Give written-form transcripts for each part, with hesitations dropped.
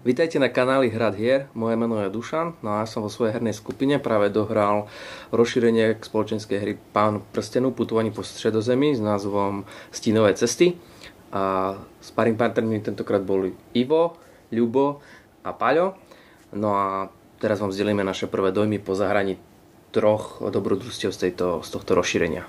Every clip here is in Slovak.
Vítajte na kanáli Hrad hier, moje meno je Dušan, no a ja som vo svojej hernej skupine práve dohral rozšírenie k spoločenskej hry Pán prstenu putovaní po Stredozemí s názvom Stínové cesty. A sparring partnermi tentokrát boli Ivo, Ľubo a Paľo. No a teraz vám vzdelíme naše prvé dojmy po zahraní 3 dobrodružstiev z tohto rozšírenia.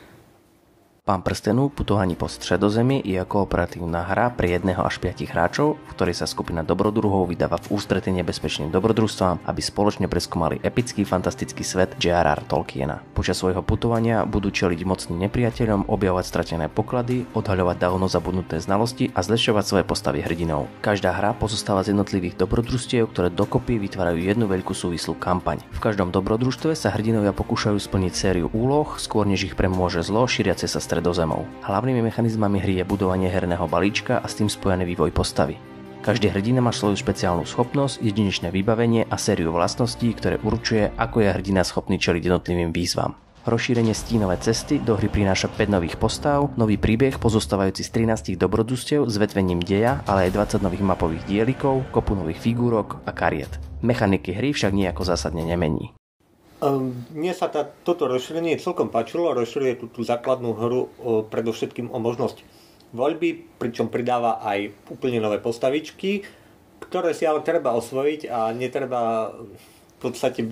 Pán prstenu putovanie po Stredozemi je kooperatívna hra pre 1 až 5 hráčov, v ktorej sa skupina dobrodruhov vydáva v ústrety nebezpečným dobrodružstvám, aby spoločne preskúmali epický fantastický svet J.R.R. Tolkiena. Počas svojho putovania budú čeliť mocným nepriateľom, objavovať stratené poklady, odhaľovať dávno zabudnuté znalosti a zlepšovať svoje postavy hrdinov. Každá hra pozostáva z jednotlivých dobrodružstiev, ktoré dokopy vytvárajú jednu veľkú súvislú kampaň. V každom dobrodružstve sa hrdinovia pokúšajú splniť sériu úloh, skôr než ich premôže zlo šíriace sa Stredozemou. Hlavnými mechanizmami hry je budovanie herného balíčka a s tým spojený vývoj postavy. Každý hrdina má svoju špeciálnu schopnosť, jedinečné vybavenie a sériu vlastností, ktoré určuje, ako je hrdina schopný čeliť jednotlivým výzvam. Rozšírenie Stínové cesty do hry prináša 5 nových postav, nový príbeh pozostávajúci z 13 dobrodružstiev s vetvením deja, ale aj 20 nových mapových dielikov, kopu nových figúrok a kariet. Mechaniky hry však nejako zásadne nemení. Mne sa toto rozšírenie celkom páčilo, rozšíruje tú základnú hru predovšetkým o možnosť voľby, pričom pridáva aj úplne nové postavičky, ktoré si ale treba osvojiť a netreba v podstate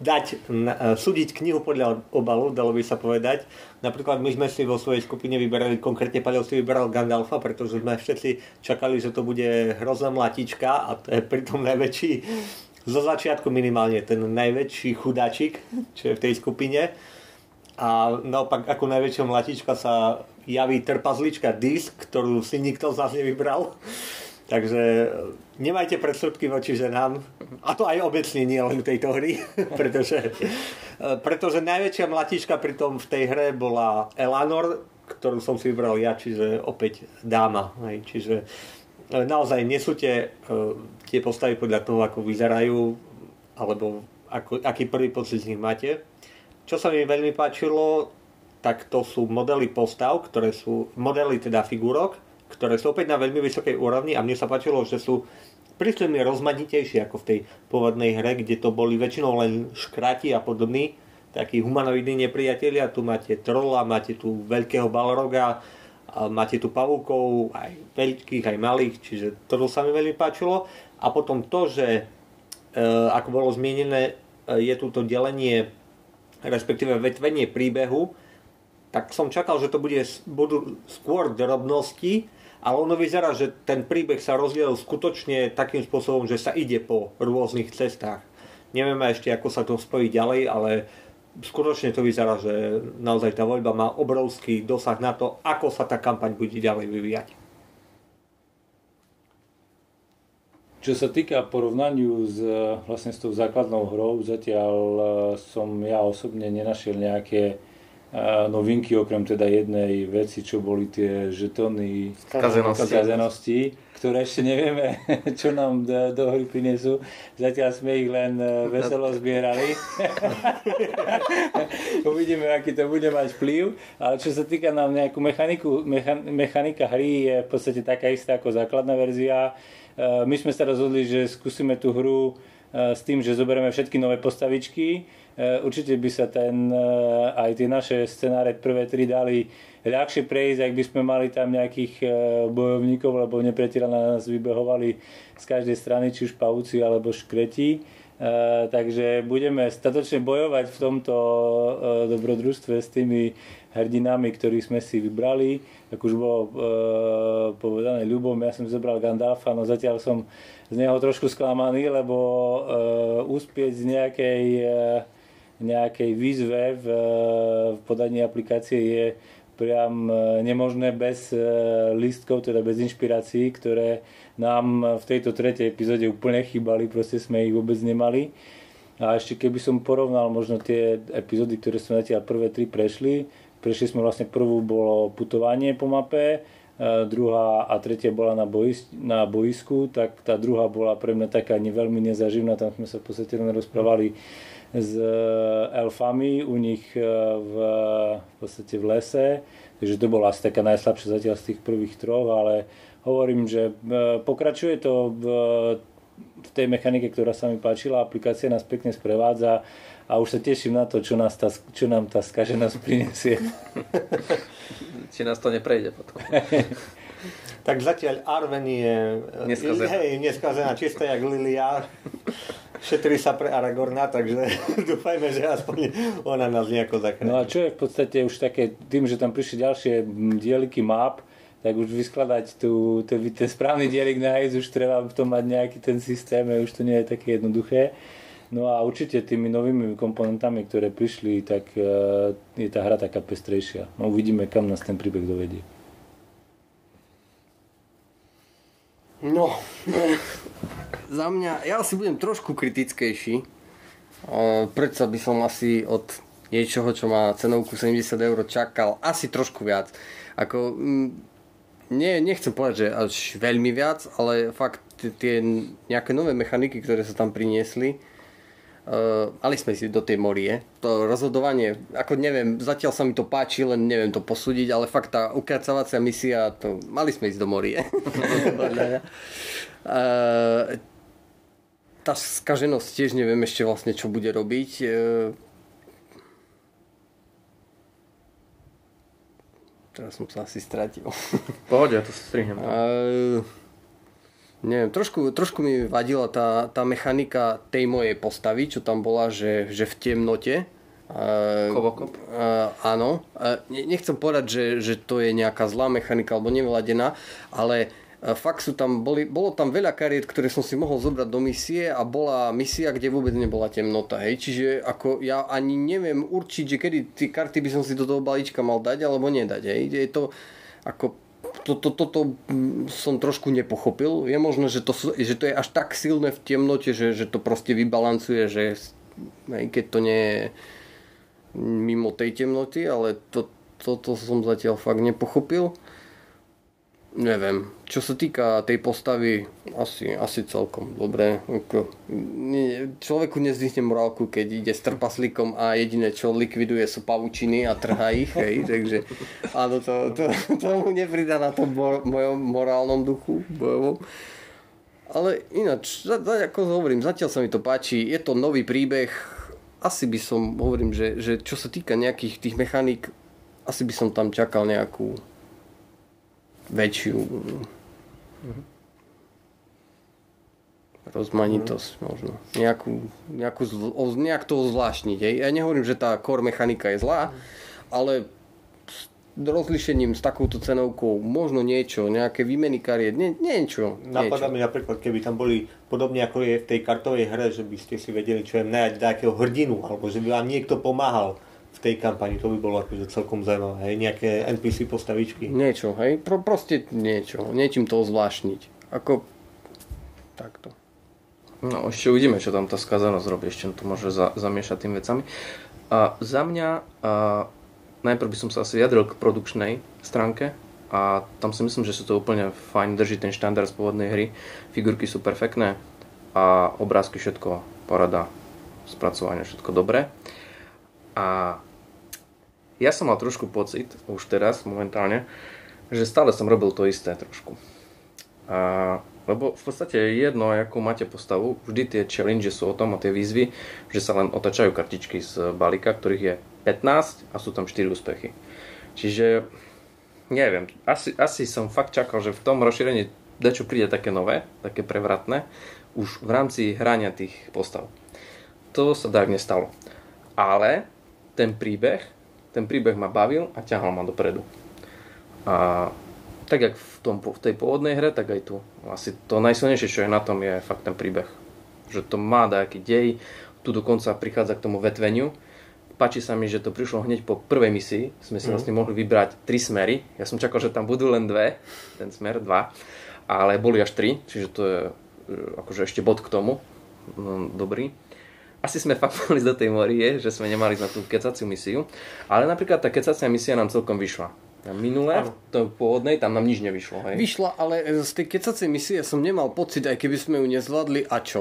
súdiť knihu podľa obalu, dalo by sa povedať. Napríklad my sme si vo svojej skupine vyberali, konkrétne Paľo si vyberal Gandalfa, pretože sme všetci čakali, že to bude hrozná mlatička a to je pritom najväčší zo začiatku minimálne ten najväčší chudáčik, čo je v tej skupine. A naopak ako najväčšia mlatička sa javí trpazlička Disk, ktorú si nikto z nás nevybral. Takže nemajte predsudky voči ženám. A to aj obecne nie len v tejto hry. pretože najväčšia mlatička pritom v tej hre bola Elanor, ktorú som si vybral ja, čiže opäť dáma. Čiže naozaj nesúďte tie postavy podľa toho, ako vyzerajú, alebo aký prvý pocit z nich máte. Čo sa mi veľmi páčilo, tak to sú modely postav, ktoré sú modely teda figúrok, ktoré sú opäť na veľmi vysokej úrovni a mne sa páčilo, že sú prísne rozmanitejšie ako v tej pôvodnej hre, kde to boli väčšinou len škrati a podobní, takí humanoidní nepriatelia. Tu máte trolla, máte tu veľkého balroga, a máte tu pavúkov, aj veľkých, aj malých, čiže to sa mi veľmi páčilo. A potom to, že ako bolo zmienené, je tu to delenie, respektíve vetvenie príbehu, tak som čakal, že to budú skôr drobnosti, ale ono vyzerá, že ten príbeh sa rozdielil skutočne takým spôsobom, že sa ide po rôznych cestách. Nevieme ešte, ako sa to spojí ďalej, ale skutočne to vyzerá, že naozaj tá voľba má obrovský dosah na to, ako sa tá kampaň bude ďalej vyvíjať. Čo sa týka porovnaniu vlastne s tou základnou hrou, zatiaľ som ja osobne nenašiel nejaké novinky, okrem teda jednej veci, čo boli tie žetóny skazenosti, ktoré ešte nevieme, čo nám do hry prinesú. Zatiaľ sme ich len veselo zbierali. Uvidíme, aký to bude mať vplyv. Ale čo sa týka nám nejakú mechanika hry je v podstate taká istá ako základná verzia. My sme sa rozhodli, že skúsime tú hru s tým, že zoberieme všetky nové postavičky. Určite by sa aj tie naše scenáre prvé 3 dali ľahšie prejsť, ak by sme mali tam nejakých bojovníkov, lebo nepriateľa na nás vybehovali z každej strany, či už pavúci alebo škreti. Takže budeme statočne bojovať v tomto dobrodružstve s tými hrdinami, ktorých sme si vybrali. Tak už bolo povedané Ľubom, ja som zobral Gandalfa, no zatiaľ som z neho trošku sklamaný, lebo uspieť z nejakej výzve v podaní aplikácie je priam nemožné bez lístkov, teda bez inšpirácií, ktoré nám v tejto 3. epizóde úplne chýbali, proste sme ich vôbec nemali. A ešte keby som porovnal možno tie epizódy, ktoré sme zatiaľ prvé 3 prešli sme vlastne prvú bolo putovanie po mape, druhá a tretia bola na boisku, tak tá druhá bola pre mňa taká veľmi nezaživná, tam sme sa v podstate len rozprávali s elfami u nich v podstate v lese, takže to bola asi taká najslabšia zatiaľ z tých prvých 3, ale hovorím, že pokračuje to v v tej mechanike, ktorá sa mi páčila, aplikácia nás pekne sprevádza a už sa teším na to, čo nám tá skaženosť prinesie. Či nás to neprejde potom. Tak zatiaľ Arwen je neskazená, čistá jak Lilia. Šetrí sa pre Aragorna, takže dúfajme, že aspoň ona nás nejako zachráni. No a čo je v podstate už také, tým, že tam prišli ďalšie dieliky map, tak už vyskladať ten správny dielik nájsť, už treba v tom mať nejaký ten systém, už to nie je také jednoduché. No a určite tými novými komponentami, ktoré prišli, tak je tá hra taká pestrejšia. No uvidíme, kam nás ten príbeh dovedie. No, za mňa, ja asi budem trošku kritickejší. Predsa by som asi od niečoho, čo má cenovku 70 € čakal asi trošku viac. Ako, nechcem povedať, že až veľmi viac, ale fakt tie nejaké nové mechaniky, ktoré sa tam priniesli, mali sme si do tej Morie. To rozhodovanie, ako neviem, zatiaľ sa mi to páči, len neviem to posúdiť, ale fakt tá ukracavacia misia, to mali sme ísť do Morie. Tá skaženosť tiež neviem ešte vlastne, čo bude robiť. Teraz som sa asi stratil. Pohode, ja to strihnem. Neviem, trošku mi vadila tá mechanika tej mojej postavy, čo tam bola, že v temnote. Kovokop? Áno. Nechcem povedať, že to je nejaká zlá mechanika alebo nevyladená, ale fakt bolo tam veľa kariet, ktoré som si mohol zobrať do misie a bola misia, kde vôbec nebola temnota. Hej. Čiže ako ja ani neviem určiť, že kedy tie karty by som si do toho balíčka mal dať alebo nedať. Hej. Je to ako toto som trošku nepochopil. Je možné, že to je až tak silné v temnote, že to proste vybalancuje, že keď to nie je mimo tej temnoty, ale toto som zatiaľ fakt nepochopil. Neviem. Čo sa týka tej postavy, asi celkom dobre. Človeku nezdvihne morálku, keď ide s trpaslíkom a jediné, čo likviduje, sú pavučiny a trhá ich. Hej. Takže áno, to mu nepridá na tom mojom morálnom duchu bojovom. Ale ináč, ako hovorím, zatiaľ sa mi to páči. Je to nový príbeh. Asi by som, hovorím, že čo sa týka nejakých tých mechaník, asi by som tam čakal nejakú väčšiu rozmanitosť možno. Nejak to zvláštniť. Ja nehovorím, že tá core mechanika je zlá, ale s rozlišením s takouto cenovkou možno nejaké výmeny kariet, niečo. Napadá mi napríklad, keby tam boli podobne ako je v tej kartovej hre, že by ste si vedeli čo je najať nejakého hrdinu, alebo že by vám niekto pomáhal v tej kampani, to by bolo akože celkom zaujímavé, hej, nejaké NPC postavičky. Niečo, hej, proste niečím to zvláštniť. Ako takto. No ešte uvidíme, čo tam tá skazanosť robí, ešte to môže zamiešať tým vecami. A za mňa, najprv by som sa asi vyjadril k produkčnej stránke a tam si myslím, že sú to úplne fajn, drží ten štandard z pôvodnej hry, figurky sú perfektné a obrázky všetko porada, spracovanie všetko dobré. A ja som mal trošku pocit, už teraz momentálne, že stále som robil to isté trošku. Lebo v podstate je jedno, akú máte postavu, vždy tie challenge sú o tom a tie výzvy, že sa len otačajú kartičky z balíka, ktorých je 15 a sú tam 4 úspechy. Čiže, neviem, asi som fakt čakal, že v tom rozšírení dačo príde také nové, také prevratné, už v rámci hrania tých postav. To sa tak nestalo. Ale ten príbeh ma bavil a ťahal ma dopredu. A tak jak v tej pôvodnej hre, tak aj tu. Asi to najsilnejšie, čo je na tom, je fakt ten príbeh. Že to má nejaký dej, tu dokonca prichádza k tomu vetveniu. Páči sa mi, že to prišlo hneď po prvej misii. Sme si vlastne mohli vybrať 3 smery. Ja som čakal, že tam budú len 2, ten smer 2, ale boli až 3, čiže to je akože ešte bod k tomu. No, dobrý. Asi sme fakt mali do tej Morie, že sme nemali na tú kecaciu misiu, ale napríklad tá kecacia misia nám celkom vyšla. Minulé, v tej pôvodnej, tam nám nič nevyšlo. Hej? Vyšla, ale z tej kecacej misie som nemal pocit, aj keby sme ju nezvládli, a čo?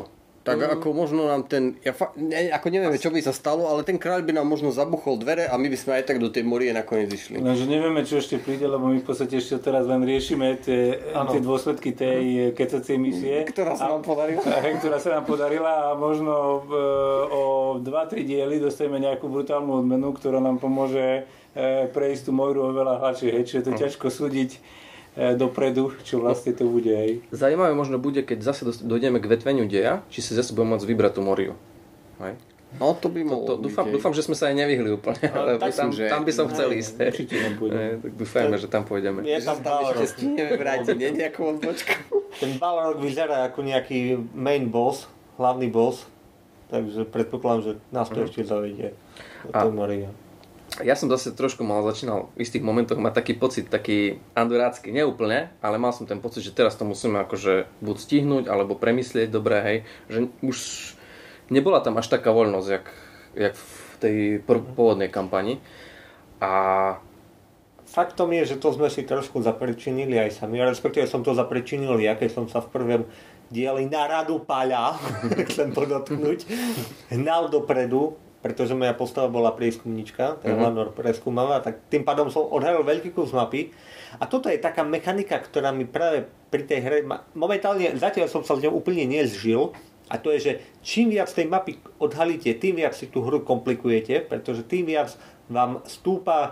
Tak ako možno nám ako nevieme, čo by sa stalo, ale ten kráľ by nám možno zabuchol dvere a my by sme aj tak do tej Morie nakoniec išli. No, že nevieme, čo ešte príde, lebo my v podstate ešte teraz len riešime tie dôsledky tej kecacej misie. Ktorá sa nám podarila a možno o 2-3 diely dostaneme nejakú brutálnu odmenu, ktorá nám pomôže prejsť tú Moiru oveľa hladšie. Čiže to ťažko súdiť dopredu, čo vlastne to bude. Hej. Zaujímavé možno bude, keď zase dojdeme k vetveniu deja, či si zase budeme môcť vybrať tú Moriu. Hej? No to by mohlo byť. Dúfam, že sme sa aj nevyhli úplne, ale tam by som chcel ísť. Určite nepôjdeme. Tak dúfajme, že tam pôjdeme. Je tam Balrog. Ešte stihneme vrátiť, nie nejakú odbočku. Ten Balrog vyzerá ako nejaký main boss, hlavný boss, takže predpokladám, že nás to ešte zavedie. Moria. Ja som zase trošku začínal v istých momentoch mať taký pocit, taký andorácky, neúplne, ale mal som ten pocit, že teraz to musíme akože buď stihnúť, alebo premyslieť dobre, hej, že už nebola tam až taká voľnosť, jak v tej pôvodnej kampani. A faktom je, že to sme si trošku zaprečinili aj sami, respektíve som to zaprečinil ja, keď som sa v prvom dieli na radu Paľa, chcem podotknúť, hnal dopredu, pretože moja postava bola prieskumnička, Elanor preskúmala, tak tým pádom som odhalil veľký kus mapy. A toto je taká mechanika, ktorá mi práve pri tej hre, momentálne zatiaľ som sa s ňou úplne nezžil, a to je, že čím viac tej mapy odhalíte, tým viac si tú hru komplikujete, pretože tým viac vám stúpa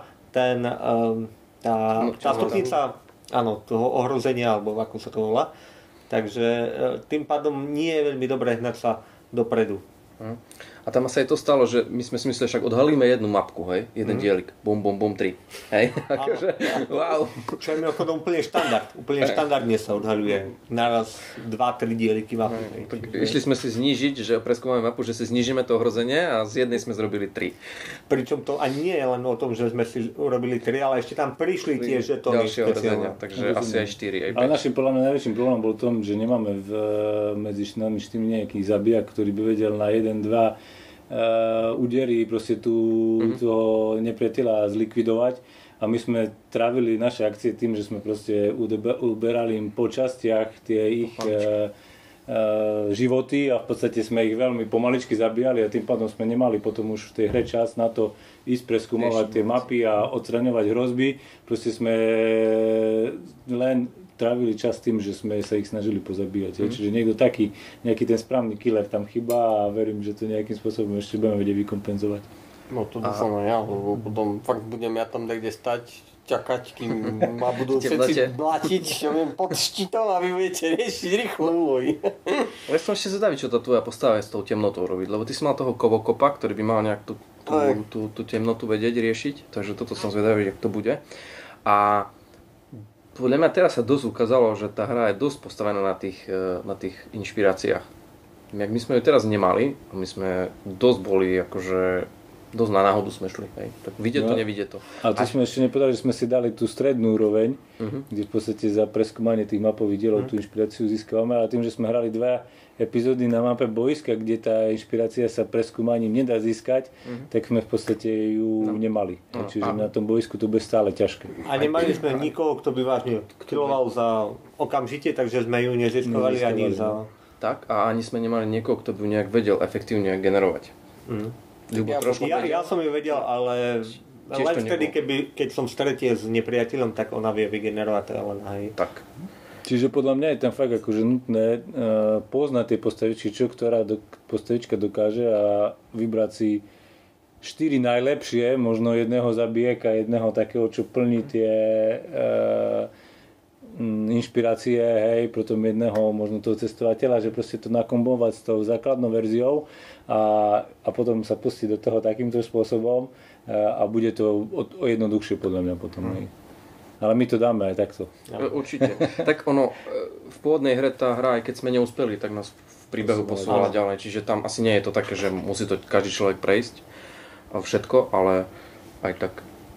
tá stupnica toho ohrozenia, alebo ako sa to volá. Takže tým pádom nie je veľmi dobré hnať sa dopredu. A tam sa aj to stalo, že my sme si mysleli, však odhalíme jednu mapku, hej, jeden dielik, bum, bum, bum, 3, hej, akože, wow. Čo je mimochodom úplne štandard, úplne štandardne sa odhaľuje naraz 2-3 dieliky mapy. Tak išli sme si znížiť, že preskúmame mapu, že si znížime to ohrozenie a z jednej sme zrobili 3. Pričom to ani nie je len o tom, že sme si urobili 3, ale ešte tam prišli tie žetóny ďalšie ohrozenia, takže asi aj 4, aj 5. Ale našim podľa mňa najväčším problémom bol v tom, že nemáme medzi nami 4 nejaký zabijak, ktorý by vedel na 1-2 údery proste toho nepriateľa zlikvidovať a my sme trávili naše akcie tým, že sme proste uberali im po častiach tie ich životy a v podstate sme ich veľmi pomaličky zabíjali a tým pádom sme nemali potom už v tej hre čas na to ísť preskúmovať tie mapy a odstraňovať hrozby. Proste sme len trávili čas tým, že sme sa ich snažili pozabíjať. Čiže niekto taký, nejaký ten správny killer tam chýba a verím, že to nejakým spôsobom ešte budeme vedieť vykompenzovať. No to dúfam aj ja, lebo potom fakt budem ja tam niekde stať, čakať, kým ma budú všetci blatiť, čo viem, pod štítom a vy budete riešiť rýchlo úvoj. Ja som ešte zvedavý, čo tá tvoja postava je s tou temnotou robiť, lebo ty si mal toho kovokopa, ktorý by mal nejak tú temnotu vedieť riešiť, takže toto som zvedavý, jak to bude. A podľa mňa teraz sa dosť ukázalo, že tá hra je dosť postavená na tých inšpiráciách. My sme ju teraz nemali, my sme dosť boli akože dosť na náhodu sme šli, hej. Tak vidie to, nevidie to. A to sme ešte nepovedali, že sme si dali tú strednú úroveň, kde v podstate za preskúmanie tých mapových dielov tú inšpiráciu získavame, ale tým, že sme hrali 2 epizódy na mape boiska, kde tá inšpirácia sa preskúmaním nedá získať, tak sme v podstate ju nemali. Čiže na tom boisku to bude stále ťažké. A nemali sme nikoho, kto by vážne kiloval za okamžite, takže sme ju nezískovali ani za... Tak, a ani sme nemali niekoho, kto by ju nejak vedel efektívne generovať. Ja som ju vedel, ale len vtedy, keď som stretol s nepriateľom, tak ona vie vygenerovať len aj. Tak. Čiže podľa mňa je tam fakt akože nutné poznať tie postavičky, čo ktorá postavička dokáže a vybrať si 4 najlepšie, možno jedného zabijeka, jedného takého, čo plní tie inšpirácie, hej, potom jedného možno toho cestovateľa, že proste to nakombovať s tou základnou verziou a potom sa pustiť do toho takýmto spôsobom a bude to o jednoduchšie podľa mňa potom. Hej. Ale my to dáme aj takto. Určite. Tak ono, v pôvodnej hre tá hra, aj keď sme neúspeli, tak nás v príbehu posúvala ďalej. Čiže tam asi nie je to také, že musí to každý človek prejsť všetko, ale aj tak.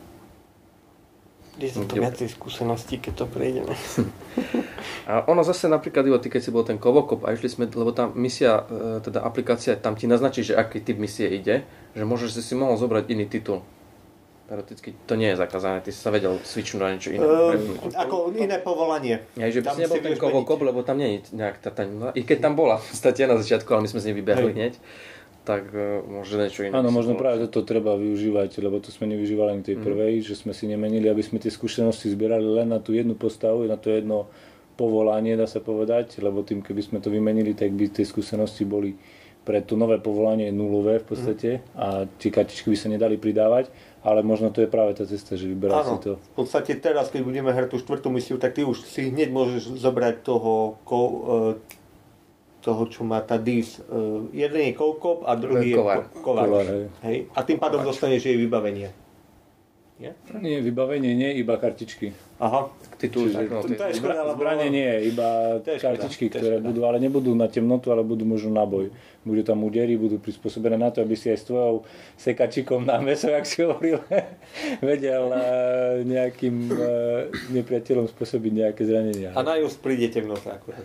Je to viacej skúseností, keď to prejdeme. A ono zase napríklad, ty keď si bol ten Kovokop a išli sme, lebo tá misia, teda aplikácia, tam ti naznačí, že aký typ misie ide, že môžeš si mohol zobrať iný titul. Teoreticky to nie je zakázané, ty si sa vedel switchnúť na niečo iné. Ako iné povolanie. Ja, že by si nebol ten kovokop, lebo tam nie je nejak i keď tam bola v podstate na začiatku, ale my sme z nej vybehli hneď, tak možno niečo iné. Áno, možno práve toto treba využívať, lebo to sme nevyužívali ani tej prvej, že sme si nemenili, aby sme tie skúsenosti zbierali len na tú jednu postavu, na to jedno povolanie, dá sa povedať, lebo tým, keby sme to vymenili, tak by tie skúsenosti boli pre to nové povolanie nulové v podstate a tie kartičky by sa nedali pridávať, ale možno to je práve tá cesta, že vyberať si to. V podstate teraz, keď budeme hrať tú štvrtú misiu, tak ty už si hneď môžeš zobrať toho, čo má tá dis. Jeden je koukop a druhý je kovar. Hej. A tým pádom dostaneš jej vybavenie. Nie, vybavenie nie, iba kartičky. Aha. Zbranie nie, iba kartičky, ktoré budú, ale nebudú na temnotu, ale budú možno na boj. Budú tam údery, budú prispôsobené na to, aby si aj s tvojou sekačikom na mäso, jak si hovoril, vedel nejakým nepriateľom spôsobiť nejaké zranenia. A na just príde temnota akurát.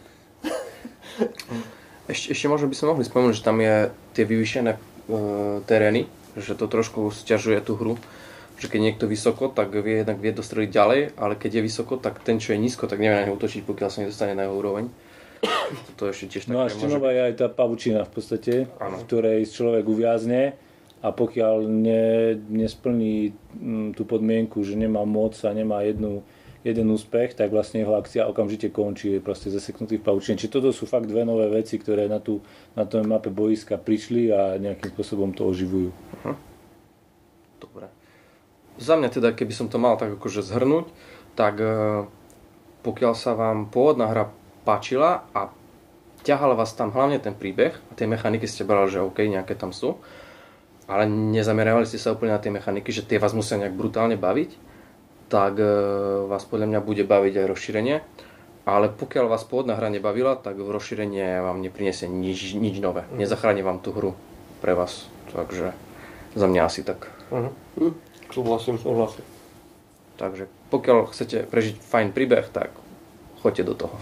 Ešte možno by sme mohli spomenúť, že tam je tie vyvýšené terény, že to trošku sťažuje tú hru. Že keď niekto vysoko, tak vie dostreliť ďalej, ale keď je vysoko, tak ten, čo je nízko, tak nevie na neho útočiť, pokiaľ sa nedostane na jeho úroveň. To ešte tiež také. No a Stinová je aj tá pavučina v podstate, v ktorej človek uviazne a pokiaľ nesplní tú podmienku, že nemá moc a nemá jeden úspech, tak vlastne jeho akcia okamžite končí, je proste zaseknutý v pavučine. Čiže toto sú fakt dve nové veci, ktoré na tom mape boiska prišli a nejakým spôsobom to oživujú. Dobre. Za mňa teda, keby som to mal tak akože zhrnúť, tak pokiaľ sa vám pôvodná hra páčila a ťahala vás tam hlavne ten príbeh a tie mechaniky ste brali, že OK, nejaké tam sú, ale nezameriavali ste sa úplne na tie mechaniky, že tie vás musia nejak brutálne baviť, tak vás podľa mňa bude baviť aj rozšírenie. Ale pokiaľ vás pôvodná hra nebavila, tak v rozšírenie vám nepriniesie nič nové. Nezachráni vám tú hru pre vás. Takže za mňa asi tak. Súhlasím. Takže pokiaľ chcete prežiť fajn príbeh, tak choďte do toho.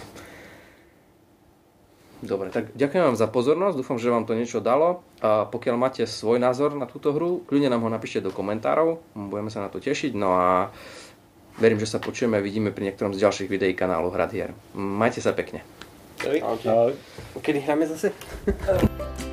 Dobre, tak ďakujem vám za pozornosť, dúfam, že vám to niečo dalo. A pokiaľ máte svoj názor na túto hru, kľudne nám ho napíšte do komentárov, budeme sa na to tešiť. No a verím, že sa počujeme a vidíme pri niektorom z ďalších videí kanálu Hrad hier. Majte sa pekne. Kedy hráme zase?